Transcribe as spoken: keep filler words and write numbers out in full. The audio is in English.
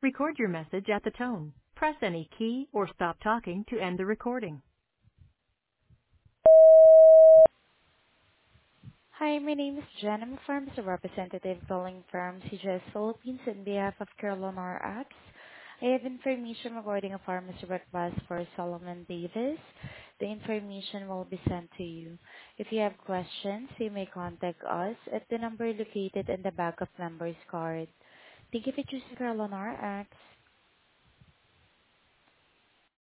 Record your message at the tone. Press any key or stop talking to end the recording. Hi, my name is Jen. I'm a pharmacy representative calling from C G S Philippines on behalf of Carolina X. I have information regarding a pharmacy request for Solomon Davis. The information will be sent to you. If you have questions, you may contact us at the number located in the back of member's card. Thank you for choosing Carolina X.